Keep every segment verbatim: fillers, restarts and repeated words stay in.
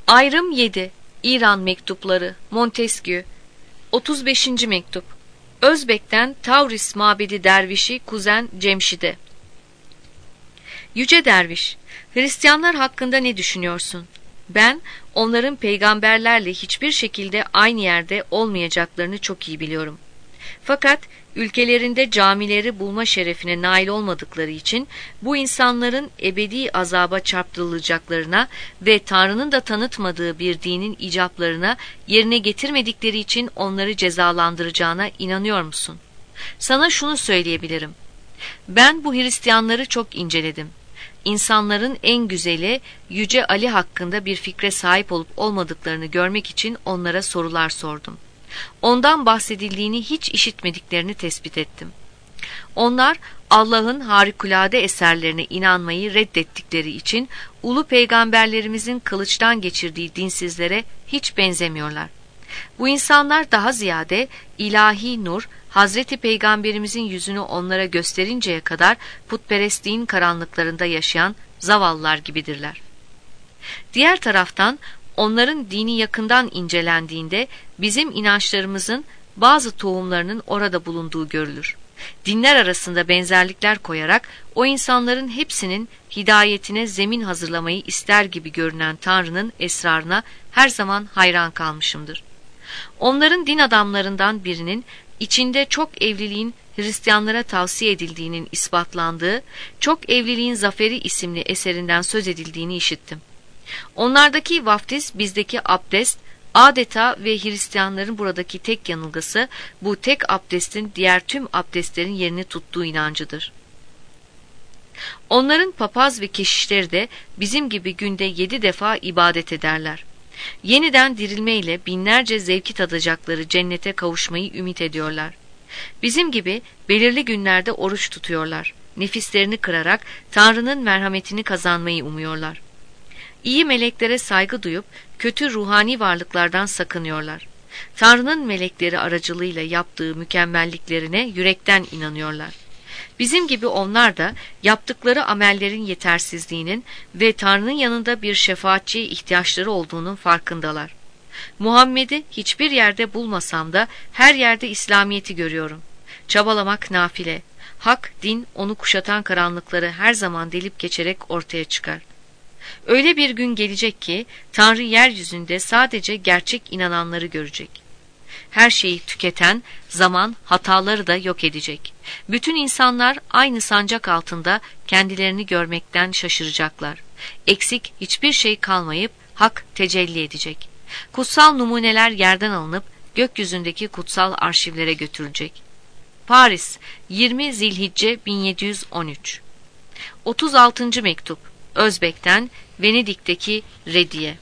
Ayrım yedi. İran mektupları. Montesquieu. otuz beşinci mektup. Özbek'ten Tavris mabedi dervişi kuzen Cemşid'e. Yüce derviş, Hristiyanlar hakkında ne düşünüyorsun? Ben, onların peygamberlerle hiçbir şekilde aynı yerde olmayacaklarını çok iyi biliyorum. Fakat ülkelerinde camileri bulma şerefine nail olmadıkları için bu insanların ebedi azaba çarptırılacaklarına ve Tanrı'nın da tanıtmadığı bir dinin icaplarına yerine getirmedikleri için onları cezalandıracağına inanıyor musun? Sana şunu söyleyebilirim. Ben bu Hristiyanları çok inceledim. İnsanların en güzeli Yüce Ali hakkında bir fikre sahip olup olmadıklarını görmek için onlara sorular sordum. Ondan bahsedildiğini hiç işitmediklerini tespit ettim. Onlar Allah'ın harikulade eserlerine inanmayı reddettikleri için ulu peygamberlerimizin kılıçtan geçirdiği dinsizlere hiç benzemiyorlar. Bu insanlar daha ziyade ilahi nur, Hazreti Peygamberimizin yüzünü onlara gösterinceye kadar putperestliğin karanlıklarında yaşayan zavallılar gibidirler. Diğer taraftan onların dini yakından incelendiğinde bizim inançlarımızın bazı tohumlarının orada bulunduğu görülür. Dinler arasında benzerlikler koyarak o insanların hepsinin hidayetine zemin hazırlamayı ister gibi görünen Tanrı'nın esrarına her zaman hayran kalmışımdır. Onların din adamlarından birinin içinde çok evliliğin Hristiyanlara tavsiye edildiğinin ispatlandığı Çok Evliliğin Zaferi isimli eserinden söz edildiğini işittim. Onlardaki vaftiz bizdeki abdest adeta ve Hristiyanların buradaki tek yanılgısı bu tek abdestin diğer tüm abdestlerin yerini tuttuğu inancıdır. Onların papaz ve keşişleri de bizim gibi günde yedi defa ibadet ederler. Yeniden dirilmeyle binlerce zevki tadacakları cennete kavuşmayı ümit ediyorlar. Bizim gibi belirli günlerde oruç tutuyorlar. Nefislerini kırarak Tanrı'nın merhametini kazanmayı umuyorlar. İyi meleklere saygı duyup kötü ruhani varlıklardan sakınıyorlar. Tanrı'nın melekleri aracılığıyla yaptığı mükemmelliklerine yürekten inanıyorlar. Bizim gibi onlar da yaptıkları amellerin yetersizliğinin ve Tanrı'nın yanında bir şefaatçiye ihtiyaçları olduğunun farkındalar. Muhammed'i hiçbir yerde bulmasam da her yerde İslamiyet'i görüyorum. Çabalamak nafile. Hak, din onu kuşatan karanlıkları her zaman delip geçerek ortaya çıkar. Öyle bir gün gelecek ki Tanrı yeryüzünde sadece gerçek inananları görecek. Her şeyi tüketen zaman hataları da yok edecek. Bütün insanlar aynı sancak altında kendilerini görmekten şaşıracaklar. Eksik hiçbir şey kalmayıp hak tecelli edecek. Kutsal numuneler yerden alınıp gökyüzündeki kutsal arşivlere götürülecek. Paris, yirmi Zilhicce bin yedi yüz on üç. otuz altıncı mektup. Özbek'ten Venedik'teki Rediye.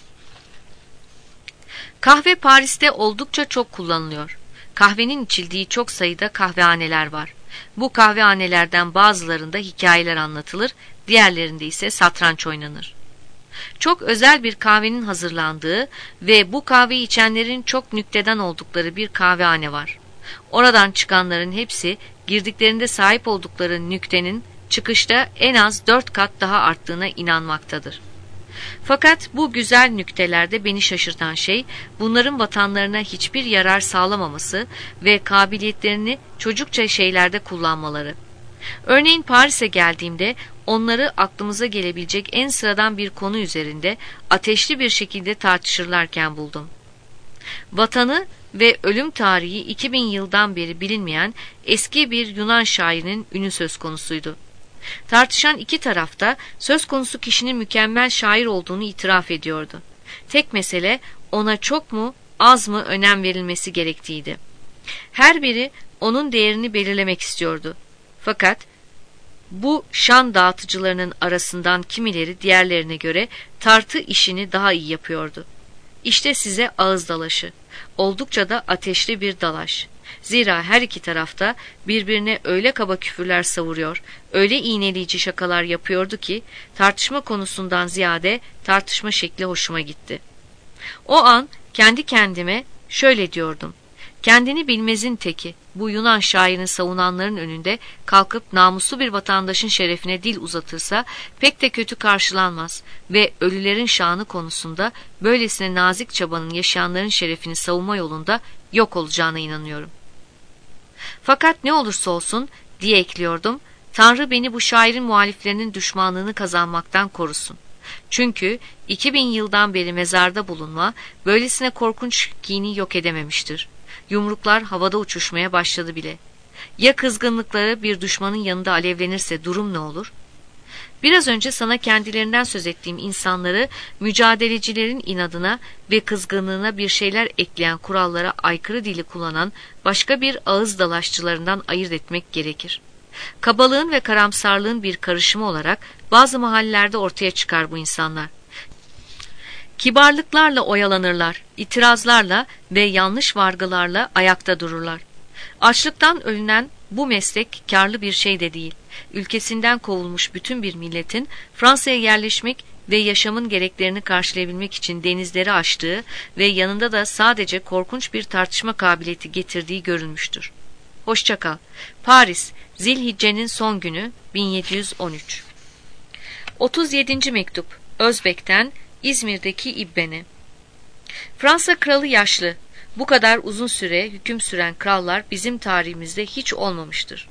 Kahve Paris'te oldukça çok kullanılıyor. Kahvenin içildiği çok sayıda kahvehaneler var. Bu kahvehanelerden bazılarında hikayeler anlatılır, diğerlerinde ise satranç oynanır. Çok özel bir kahvenin hazırlandığı ve bu kahveyi içenlerin çok nükteden oldukları bir kahvehane var. Oradan çıkanların hepsi girdiklerinde sahip oldukları nüktenin çıkışta en az dört kat daha arttığına inanmaktadır. Fakat bu güzel nüktelerde beni şaşırtan şey bunların vatanlarına hiçbir yarar sağlamaması ve kabiliyetlerini çocukça şeylerde kullanmaları. Örneğin Paris'e geldiğimde onları aklımıza gelebilecek en sıradan bir konu üzerinde ateşli bir şekilde tartışırlarken buldum. Vatanı ve ölüm tarihi iki bin yıldan beri bilinmeyen eski bir Yunan şairinin ünü söz konusuydu. Tartışan iki tarafta söz konusu kişinin mükemmel şair olduğunu itiraf ediyordu. Tek mesele ona çok mu az mı önem verilmesi gerektiğiydi. Her biri onun değerini belirlemek istiyordu. Fakat bu şan dağıtıcılarının arasından kimileri diğerlerine göre tartı işini daha iyi yapıyordu. İşte size ağız dalaşı. Oldukça da ateşli bir dalaş. Zira her iki tarafta birbirine öyle kaba küfürler savuruyor, öyle iğneleyici şakalar yapıyordu ki tartışma konusundan ziyade tartışma şekli hoşuma gitti. O an kendi kendime şöyle diyordum. Kendini bilmezin teki, bu Yunan şairini savunanların önünde kalkıp namuslu bir vatandaşın şerefine dil uzatırsa pek de kötü karşılanmaz ve ölülerin şanı konusunda böylesine nazik çabanın yaşayanların şerefini savunma yolunda yok olacağına inanıyorum. Fakat ne olursa olsun diye ekliyordum, Tanrı beni bu şairin muhaliflerinin düşmanlığını kazanmaktan korusun. Çünkü iki bin yıldan beri mezarda bulunma böylesine korkunç kini yok edememiştir. Yumruklar havada uçuşmaya başladı bile. Ya kızgınlıkları bir düşmanın yanında alevlenirse durum ne olur? Biraz önce sana kendilerinden söz ettiğim insanları mücadelecilerin inadına ve kızgınlığına bir şeyler ekleyen kurallara aykırı dili kullanan başka bir ağız dalaşçılarından ayırt etmek gerekir. Kabalığın ve karamsarlığın bir karışımı olarak bazı mahallelerde ortaya çıkar bu insanlar. Kibarlıklarla oyalanırlar, itirazlarla ve yanlış vargılarla ayakta dururlar. Açlıktan ölünen bu meslek kârlı bir şey de değil. Ülkesinden kovulmuş bütün bir milletin Fransa'ya yerleşmek ve yaşamın gereklerini karşılayabilmek için denizleri aştığı ve yanında da sadece korkunç bir tartışma kabiliyeti getirdiği görülmüştür. Hoşça kal. Paris, Zilhicce'nin son günü bin yedi yüz on üç. otuz yedinci mektup. Özbek'ten İzmir'deki İbben'e. Fransa kralı yaşlı. Bu kadar uzun süre hüküm süren krallar bizim tarihimizde hiç olmamıştır.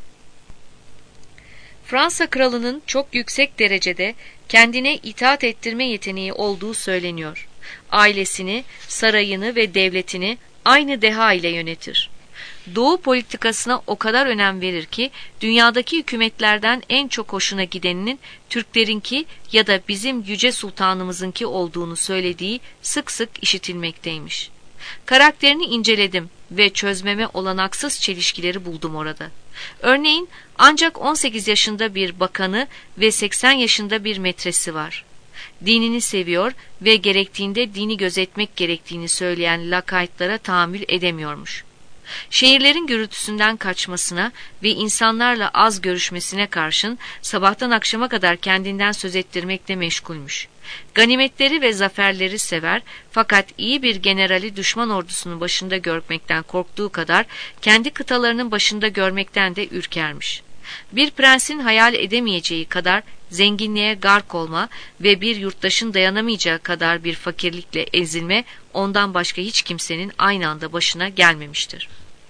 Fransa kralının çok yüksek derecede kendine itaat ettirme yeteneği olduğu söyleniyor. Ailesini, sarayını ve devletini aynı deha ile yönetir. Doğu politikasına o kadar önem verir ki dünyadaki hükümetlerden en çok hoşuna gideninin Türklerinki ya da bizim yüce sultanımızınki olduğunu söylediği sık sık işitilmekteymiş. Karakterini inceledim ve çözmeme olanaksız çelişkileri buldum orada. Örneğin ancak on sekiz yaşında bir bakanı ve seksen yaşında bir metresi var. Dinini seviyor ve gerektiğinde dini gözetmek gerektiğini söyleyen lakaytlara tahammül edemiyormuş. Şehirlerin gürültüsünden kaçmasına ve insanlarla az görüşmesine karşın sabahtan akşama kadar kendinden söz ettirmekle meşgulmüş. Ganimetleri ve zaferleri sever fakat iyi bir generali düşman ordusunun başında görmekten korktuğu kadar kendi kıtalarının başında görmekten de ürkermiş. Bir prensin hayal edemeyeceği kadar zenginliğe gark olma ve bir yurttaşın dayanamayacağı kadar bir fakirlikle ezilme ondan başka hiç kimsenin aynı anda başına gelmemiştir.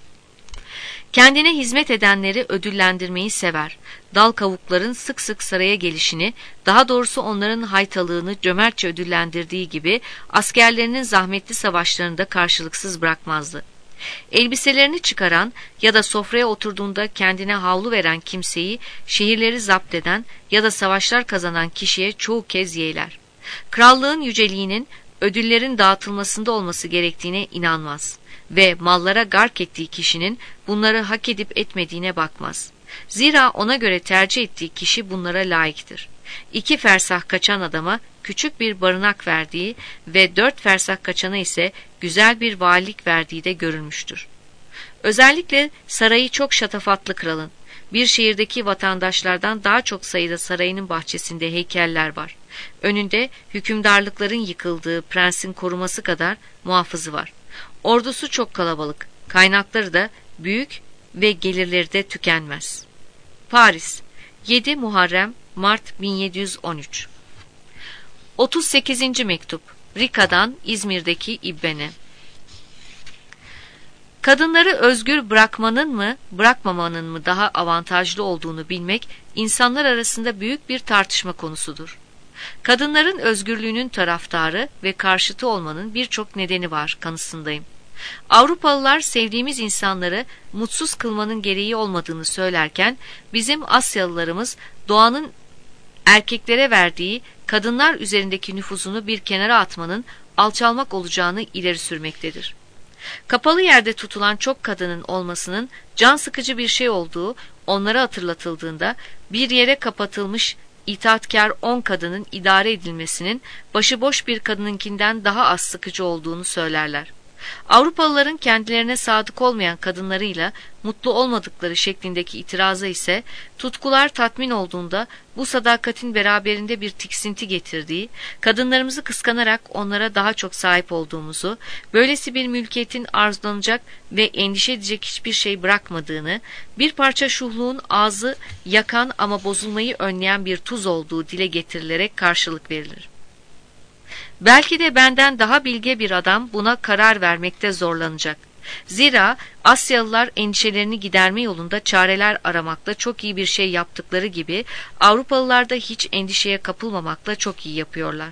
Kendine hizmet edenleri ödüllendirmeyi sever. Dal kavukların sık sık saraya gelişini, daha doğrusu onların haytalığını cömertçe ödüllendirdiği gibi askerlerinin zahmetli savaşlarında karşılıksız bırakmazdı. Elbiselerini çıkaran ya da sofraya oturduğunda kendine havlu veren kimseyi şehirleri zapt eden ya da savaşlar kazanan kişiye çoğu kez yeğler. Krallığın yüceliğinin ödüllerin dağıtılmasında olması gerektiğine inanmaz ve mallara gark ettiği kişinin bunları hak edip etmediğine bakmaz. Zira ona göre tercih ettiği kişi bunlara layıktır. İki fersah kaçan adama küçük bir barınak verdiği ve dört fersah kaçana ise güzel bir valilik verdiği de görülmüştür. Özellikle sarayı çok şatafatlı kralın. Bir şehirdeki vatandaşlardan daha çok sayıda sarayının bahçesinde heykeller var. Önünde hükümdarlıkların yıkıldığı prensin koruması kadar muhafızı var. Ordusu çok kalabalık, kaynakları da büyük ve gelirleri de tükenmez. Paris, yedi Muharrem Mart bin yedi yüz on üç. otuz sekizinci mektup. Rika'dan İzmir'deki İbben'e. Kadınları özgür bırakmanın mı, bırakmamanın mı daha avantajlı olduğunu bilmek insanlar arasında büyük bir tartışma konusudur. Kadınların özgürlüğünün taraftarı ve karşıtı olmanın birçok nedeni var kanısındayım. Avrupalılar sevdiğimiz insanları mutsuz kılmanın gereği olmadığını söylerken bizim Asyalılarımız doğanın erkeklere verdiği kadınlar üzerindeki nüfuzunu bir kenara atmanın alçalmak olacağını ileri sürmektedir. Kapalı yerde tutulan çok kadının olmasının can sıkıcı bir şey olduğu onlara hatırlatıldığında bir yere kapatılmış itaatkar on kadının idare edilmesinin başıboş bir kadınınkinden daha az sıkıcı olduğunu söylerler. Avrupalıların kendilerine sadık olmayan kadınlarıyla mutlu olmadıkları şeklindeki itirazı ise tutkular tatmin olduğunda bu sadakatin beraberinde bir tiksinti getirdiği, kadınlarımızı kıskanarak onlara daha çok sahip olduğumuzu, böylesi bir mülkiyetin arzulanacak ve endişe edecek hiçbir şey bırakmadığını, bir parça şuhluğun ağzı yakan ama bozulmayı önleyen bir tuz olduğu dile getirilerek karşılık verilir. Belki de benden daha bilge bir adam buna karar vermekte zorlanacak. Zira Asyalılar endişelerini giderme yolunda çareler aramakla çok iyi bir şey yaptıkları gibi Avrupalılar da hiç endişeye kapılmamakla çok iyi yapıyorlar.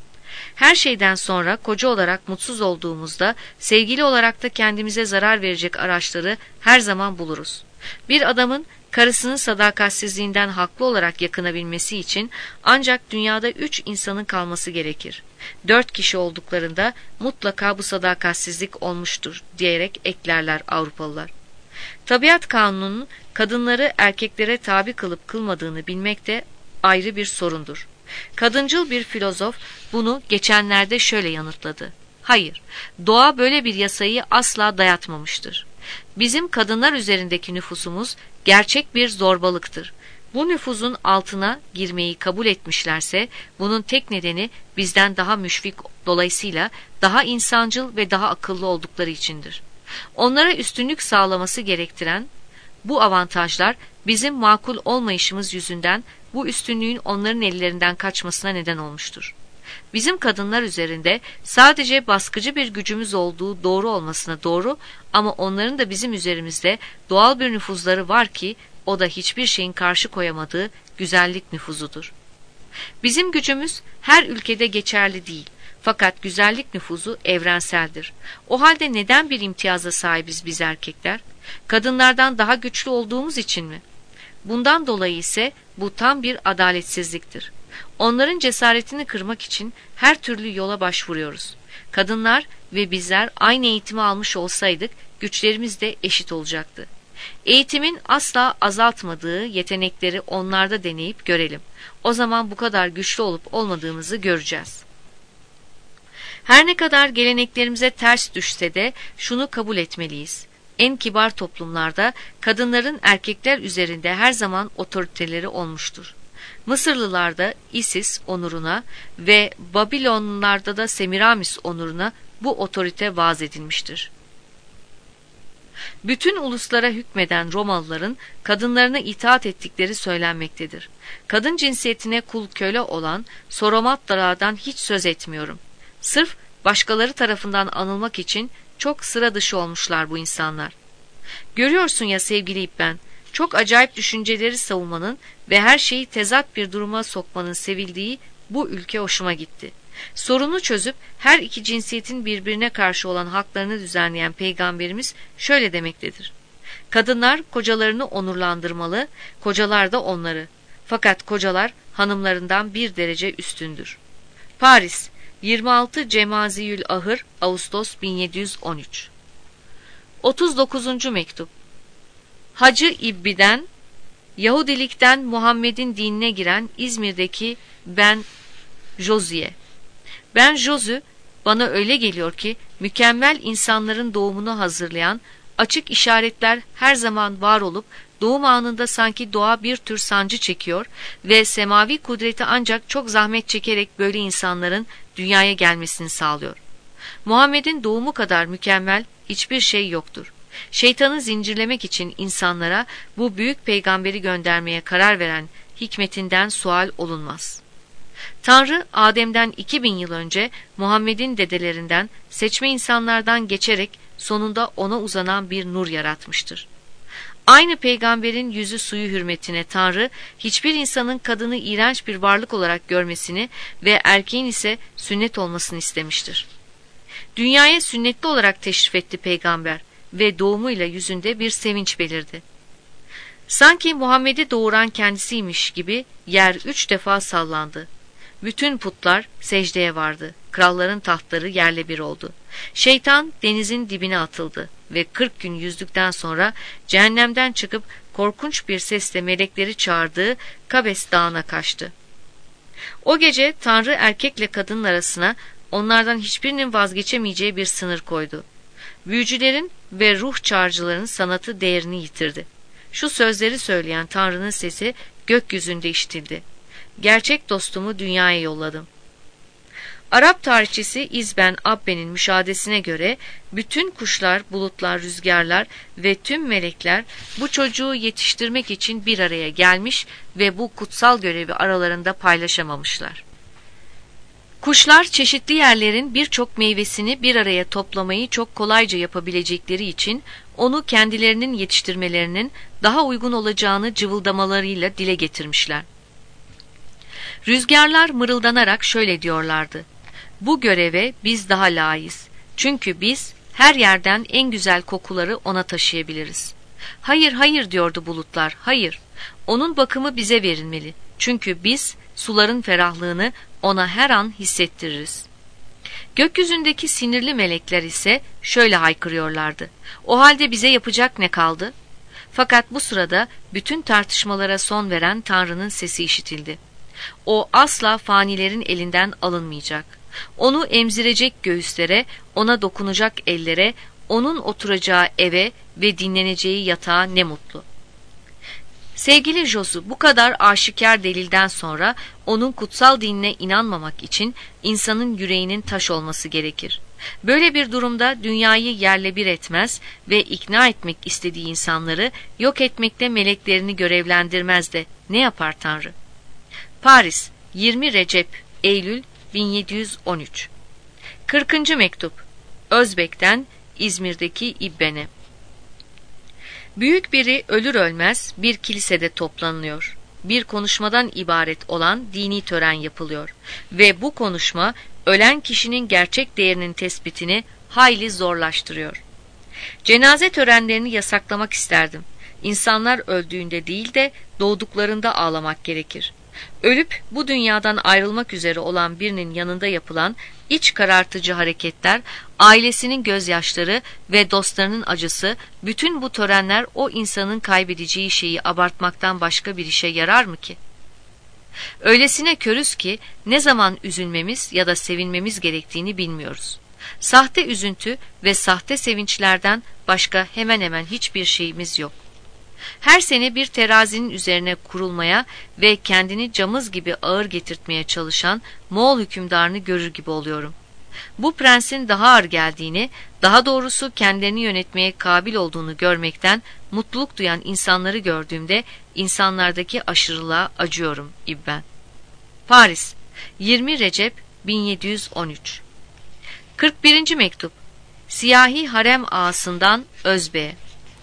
Her şeyden sonra koca olarak mutsuz olduğumuzda sevgili olarak da kendimize zarar verecek araçları her zaman buluruz. Bir adamın karısının sadakatsizliğinden haklı olarak yakınabilmesi için ancak dünyada üç insanın kalması gerekir. Dört kişi olduklarında mutlaka bu sadakatsizlik olmuştur diyerek eklerler Avrupalılar. Tabiat kanununun kadınları erkeklere tabi kılıp kılmadığını bilmek de ayrı bir sorundur. Kadıncıl bir filozof bunu geçenlerde şöyle yanıtladı. Hayır, doğa böyle bir yasayı asla dayatmamıştır. Bizim kadınlar üzerindeki nüfusumuz gerçek bir zorbalıktır. Bu nüfuzun altına girmeyi kabul etmişlerse bunun tek nedeni bizden daha müşfik, dolayısıyla daha insancıl ve daha akıllı oldukları içindir. Onlara üstünlük sağlaması gerektiren bu avantajlar bizim makul olmayışımız yüzünden bu üstünlüğün onların ellerinden kaçmasına neden olmuştur. Bizim kadınlar üzerinde sadece baskıcı bir gücümüz olduğu doğru olmasına doğru ama onların da bizim üzerimizde doğal bir nüfuzları var ki o da hiçbir şeyin karşı koyamadığı güzellik nüfuzudur. Bizim gücümüz her ülkede geçerli değil fakat güzellik nüfuzu evrenseldir. O halde neden bir imtiyaza sahibiz biz erkekler? Kadınlardan daha güçlü olduğumuz için mi? Bundan dolayı ise bu tam bir adaletsizliktir. Onların cesaretini kırmak için her türlü yola başvuruyoruz. Kadınlar ve bizler aynı eğitimi almış olsaydık güçlerimiz de eşit olacaktı. Eğitimin asla azaltmadığı yetenekleri onlarda deneyip görelim. O zaman bu kadar güçlü olup olmadığımızı göreceğiz. Her ne kadar geleneklerimize ters düşse de şunu kabul etmeliyiz. En kibar toplumlarda kadınların erkekler üzerinde her zaman otoriteleri olmuştur. Mısırlılarda Isis onuruna ve Babilonlularda da Semiramis onuruna bu otorite vaaz edilmiştir. Bütün uluslara hükmeden Romalıların kadınlarına itaat ettikleri söylenmektedir. Kadın cinsiyetine kul köle olan Soromatlardan hiç söz etmiyorum. Sırf başkaları tarafından anılmak için çok sıra dışı olmuşlar bu insanlar. Görüyorsun ya sevgili İbben, çok acayip düşünceleri savunmanın ve her şeyi tezat bir duruma sokmanın sevildiği bu ülke hoşuma gitti. Sorunu çözüp her iki cinsiyetin birbirine karşı olan haklarını düzenleyen Peygamberimiz şöyle demektedir. Kadınlar kocalarını onurlandırmalı, kocalar da onları. Fakat kocalar hanımlarından bir derece üstündür. Paris, yirmi altı Cemaziyül Ahır, Ağustos bin yedi yüz on üç. otuz dokuzuncu mektup. Hacı İbbi'den, Yahudilikten Muhammed'in dinine giren İzmir'deki Ben Jozu'ye. Ben Jozu, bana öyle geliyor ki mükemmel insanların doğumunu hazırlayan açık işaretler her zaman var olup doğum anında sanki doğa bir tür sancı çekiyor ve semavi kudreti ancak çok zahmet çekerek böyle insanların dünyaya gelmesini sağlıyor. Muhammed'in doğumu kadar mükemmel hiçbir şey yoktur. Şeytanı zincirlemek için insanlara bu büyük peygamberi göndermeye karar veren hikmetinden sual olunmaz. Tanrı Adem'den iki bin yıl önce Muhammed'in dedelerinden seçme insanlardan geçerek sonunda ona uzanan bir nur yaratmıştır. Aynı peygamberin yüzü suyu hürmetine Tanrı hiçbir insanın kadını iğrenç bir varlık olarak görmesini ve erkeğin ise sünnet olmasını istemiştir. Dünyaya sünnetli olarak teşrif etti peygamber ve doğumuyla yüzünde bir sevinç belirdi. Sanki Muhammed'i doğuran kendisiymiş gibi yer üç defa sallandı. Bütün putlar secdeye vardı. Kralların tahtları yerle bir oldu. Şeytan denizin dibine atıldı ve kırk gün yüzdükten sonra cehennemden çıkıp korkunç bir sesle melekleri çağırdığı Kabes dağına kaçtı. O gece Tanrı erkekle kadının arasına onlardan hiçbirinin vazgeçemeyeceği bir sınır koydu. Büyücülerin ve ruh çağrıcıların sanatı değerini yitirdi. Şu sözleri söyleyen Tanrı'nın sesi gökyüzünde işitildi. Gerçek dostumu dünyaya yolladım. Arap tarihçisi İzben Abbe'nin müşahedesine göre bütün kuşlar, bulutlar, rüzgarlar ve tüm melekler bu çocuğu yetiştirmek için bir araya gelmiş ve bu kutsal görevi aralarında paylaşamamışlar. Kuşlar çeşitli yerlerin birçok meyvesini bir araya toplamayı çok kolayca yapabilecekleri için onu kendilerinin yetiştirmelerinin daha uygun olacağını cıvıldamalarıyla dile getirmişler. Rüzgarlar mırıldanarak şöyle diyorlardı: "Bu göreve biz daha layığız. Çünkü biz her yerden en güzel kokuları ona taşıyabiliriz." "Hayır, hayır," diyordu bulutlar, "hayır. Onun bakımı bize verilmeli. Çünkü biz suların ferahlığını ona her an hissettiririz." Gökyüzündeki sinirli melekler ise şöyle haykırıyorlardı: "O halde bize yapacak ne kaldı?" Fakat bu sırada bütün tartışmalara son veren Tanrı'nın sesi işitildi. O asla fanilerin elinden alınmayacak. Onu emzirecek göğüslere, ona dokunacak ellere, onun oturacağı eve ve dinleneceği yatağa ne mutlu. Sevgili Josu, bu kadar aşikar delilden sonra onun kutsal dinine inanmamak için insanın yüreğinin taş olması gerekir. Böyle bir durumda dünyayı yerle bir etmez ve ikna etmek istediği insanları yok etmekte meleklerini görevlendirmez de ne yapar Tanrı? Paris, yirmi Recep, Eylül bin yedi yüz on üç. kırkıncı mektup. Özbek'ten İzmir'deki İbben'e. Büyük biri ölür ölmez bir kilisede toplanılıyor. Bir konuşmadan ibaret olan dini tören yapılıyor ve bu konuşma ölen kişinin gerçek değerinin tespitini hayli zorlaştırıyor. Cenaze törenlerini yasaklamak isterdim. İnsanlar öldüğünde değil de doğduklarında ağlamak gerekir. Ölüp bu dünyadan ayrılmak üzere olan birinin yanında yapılan iç karartıcı hareketler, ailesinin gözyaşları ve dostlarının acısı, bütün bu törenler o insanın kaybedeceği şeyi abartmaktan başka bir işe yarar mı ki? Öylesine körüz ki ne zaman üzülmemiz ya da sevinmemiz gerektiğini bilmiyoruz. Sahte üzüntü ve sahte sevinçlerden başka hemen hemen hiçbir şeyimiz yok. Her sene bir terazinin üzerine kurulmaya ve kendini camız gibi ağır getirtmeye çalışan Moğol hükümdarını görür gibi oluyorum. Bu prensin daha ağır geldiğini, daha doğrusu kendilerini yönetmeye kabil olduğunu görmekten mutluluk duyan insanları gördüğümde insanlardaki aşırılığa acıyorum İbben. Paris, yirmi Recep bin yedi yüz on üç. kırk birinci mektup. Siyahi harem ağasından Özbek'e.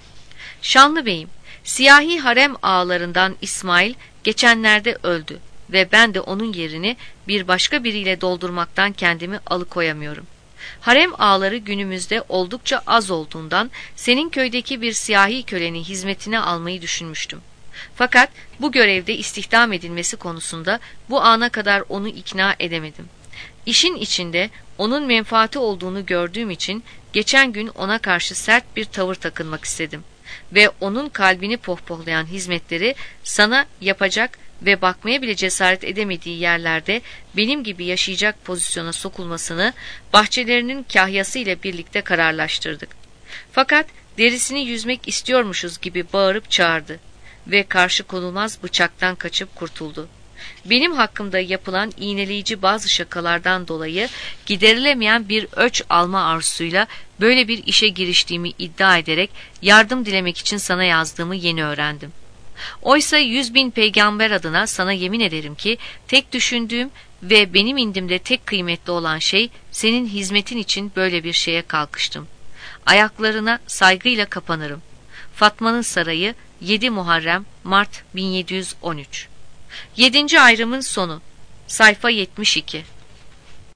Şanlı beyim, siyahi harem ağalarından İsmail geçenlerde öldü ve ben de onun yerini bir başka biriyle doldurmaktan kendimi alıkoyamıyorum. Harem ağaları günümüzde oldukça az olduğundan senin köydeki bir siyahi köleni hizmetine almayı düşünmüştüm. Fakat bu görevde istihdam edilmesi konusunda bu ana kadar onu ikna edemedim. İşin içinde onun menfaati olduğunu gördüğüm için geçen gün ona karşı sert bir tavır takınmak istedim. Ve onun kalbini pohpohlayan hizmetleri sana yapacak ve bakmaya bile cesaret edemediği yerlerde benim gibi yaşayacak pozisyona sokulmasını bahçelerinin kahyası ile birlikte kararlaştırdık. Fakat derisini yüzmek istiyormuşuz gibi bağırıp çağırdı ve karşı konulmaz bıçaktan kaçıp kurtuldu. Benim hakkımda yapılan iğneleyici bazı şakalardan dolayı giderilemeyen bir öç alma arzusuyla böyle bir işe giriştiğimi iddia ederek yardım dilemek için sana yazdığımı yeni öğrendim. Oysa yüz bin peygamber adına sana yemin ederim ki tek düşündüğüm ve benim indimde tek kıymetli olan şey senin hizmetin için böyle bir şeye kalkıştım. Ayaklarına saygıyla kapanırım. Fatma'nın sarayı, yedi Muharrem Mart bin yedi yüz on üç. Yedinci ayrımın sonu. Sayfa yetmiş iki.